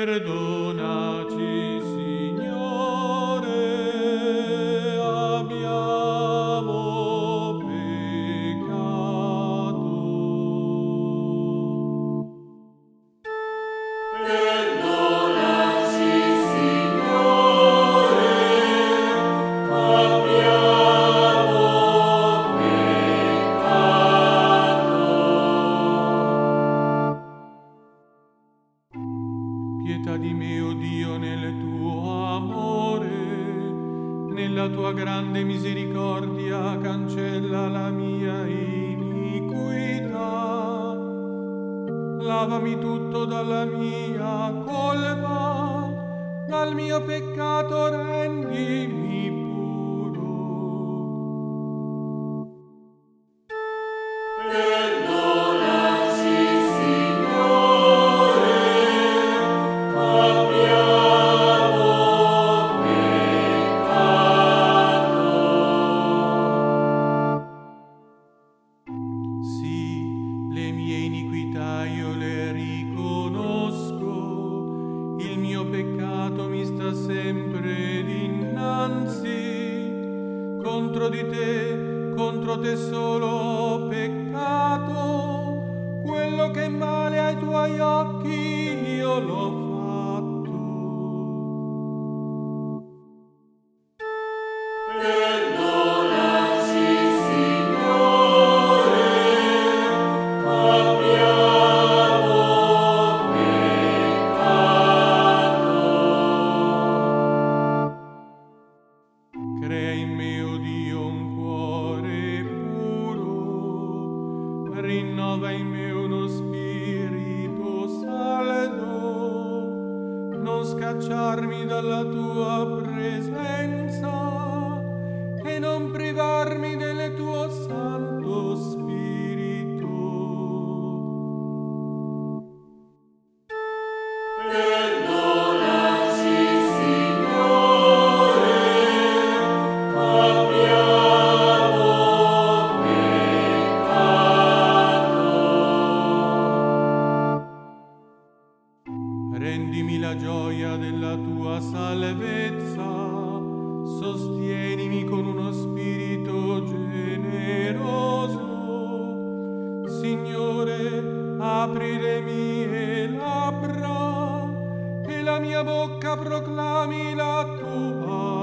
Perdonaci, Signore, abbiamo peccato. Perdonaci, Signore, abbiamo peccato. Pietà di me, o Dio, nel tuo amore, nella tua grande misericordia, cancella la mia iniquità. Lavami tutto dalla mia colpa, dal mio peccato rendimi puro. Perdonaci, Signore, abbiamo peccato. Sì, le mie iniquità io le riconosco, il mio peccato mi sta sempre dinanzi. Contro te solo ho peccato, quello che è male ai tuoi occhi io l'ho fatto. Perdonaci, Signore, abbiamo peccato. Crea in me, o Dio, un cuore puro, rinnova in me uno spirito saldo, non scacciarmi dalla tua presenza e non privarmi del tuo Santo Spirito. Perdonaci, Signore, abbiamo peccato. Rendimi la gioia della tua salvezza, sostienimi con uno spirito generoso. Signore, apri le mie labbra e la mia bocca proclami la tua